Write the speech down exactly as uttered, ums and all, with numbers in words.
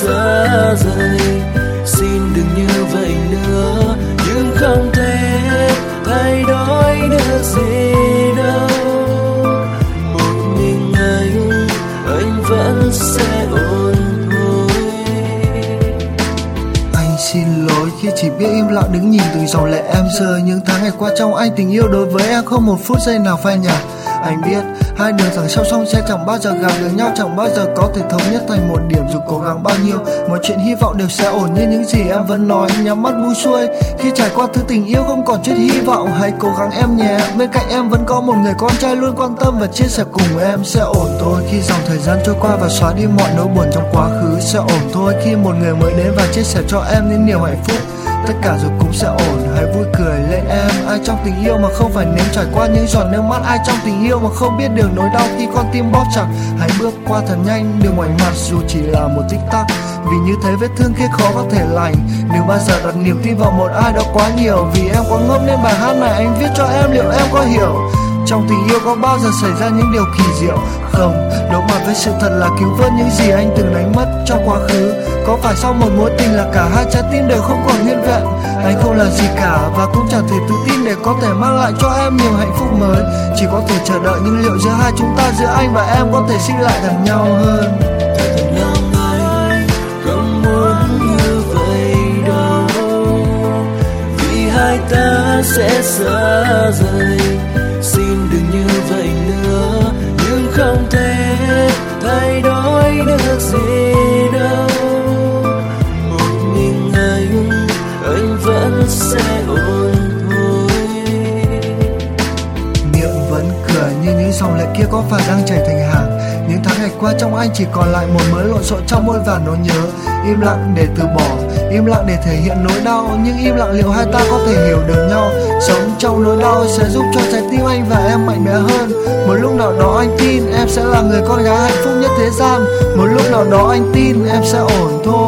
xa rời. Xin đừng như vậy nữa, nhưng không thể thay đổi được gì đâu. Một mình anh, anh vẫn sẽ ổn thôi. Anh xin lỗi khi chỉ biết im lặng đứng nhìn từng dòng lệ em rơi. Những tháng ngày qua trong anh, tình yêu đối với em không một phút giây nào phai nhạt. Anh biết hai đường thẳng song song sẽ chẳng bao giờ gặp được nhau, chẳng bao giờ có thể thống nhất thành một điểm dù cố gắng bao nhiêu. Mọi chuyện hy vọng đều sẽ ổn như những gì em vẫn nói, nhắm mắt buông xuôi. Khi trải qua thứ tình yêu không còn chút hy vọng, hãy cố gắng em nhé. Bên cạnh em vẫn có một người con trai luôn quan tâm và chia sẻ cùng em. Sẽ ổn thôi khi dòng thời gian trôi qua và xóa đi mọi nỗi buồn trong quá khứ. Sẽ ổn thôi khi một người mới đến và chia sẻ cho em những niềm hạnh phúc. Tất cả rồi cũng sẽ ổn, hãy vui cười lên em. Ai trong tình yêu mà không phải nếm trải qua những giọt nước mắt? Ai trong tình yêu mà không biết được nỗi đau khi con tim bóp chặt? Hãy bước qua thật nhanh đường ngoảnh mặt dù chỉ là một tích tắc, vì như thế vết thương kia khó có thể lành. Đừng bao giờ đặt niềm tin vào một ai đó quá nhiều, vì em quá ngốc nên bài hát này anh viết cho em, liệu em có hiểu? Trong tình yêu có bao giờ xảy ra những điều kỳ diệu không? Đối mặt với sự thật là cứu vớt những gì anh từng đánh mất trong quá khứ. Có phải sau một mối tình là cả hai trái tim đều không còn nguyên vẹn? Anh không làm gì cả và cũng chẳng thể tự tin để có thể mang lại cho em nhiều hạnh phúc mới. Chỉ có thể chờ đợi nhưng liệu giữa hai chúng ta, giữa anh và em có thể sinh lại gần nhau hơn? Thật lòng anh không muốn như vậy đâu, vì hai ta sẽ xa rời. Xin đừng như vậy nữa, nhưng không thể thay đổi được gì đâu. Một mình anh, anh vẫn sẽ ổn thôi. Miệng vẫn cười như những dòng lệ kia có phải đang chảy thành hàng. Những tháng ngày qua trong anh chỉ còn lại một mớ lộn xộn trong muôn vàn nỗi nhớ. Im lặng để từ bỏ, im lặng để thể hiện nỗi đau, nhưng im lặng liệu hai ta có thể hiểu được nhau? Sống trong nỗi đau sẽ giúp cho trái tim anh và em mạnh mẽ hơn. Một lúc nào đó anh tin em sẽ là người con gái hạnh phúc nhất thế gian. Một lúc nào đó anh tin em sẽ ổn thôi.